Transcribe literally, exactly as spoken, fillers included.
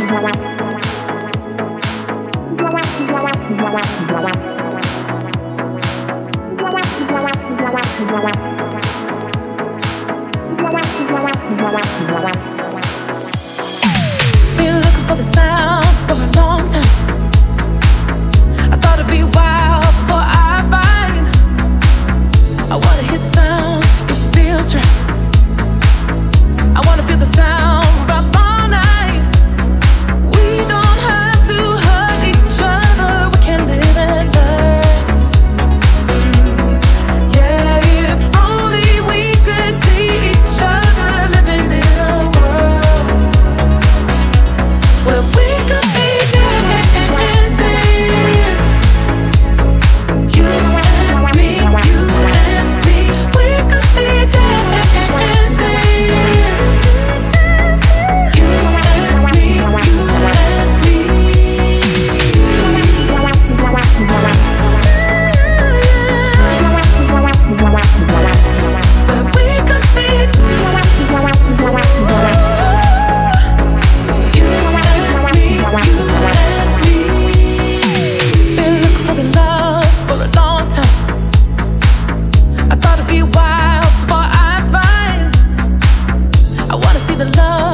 Been looking for the sound for a long time. I thought it'd be a while before I find. I wanna hear the sound, it feels right. I wanna feel the sound up all night. We don't have to hurt each other. We can live and learn. Yeah, if only we could see each other living in a world where we could be dancing. You and me, you and me. We could be dancing. You and me, you and me. But we could be you and me, you and me. Been looking for the love for a long time. I thought it'd be a while before I find. I wanna see the love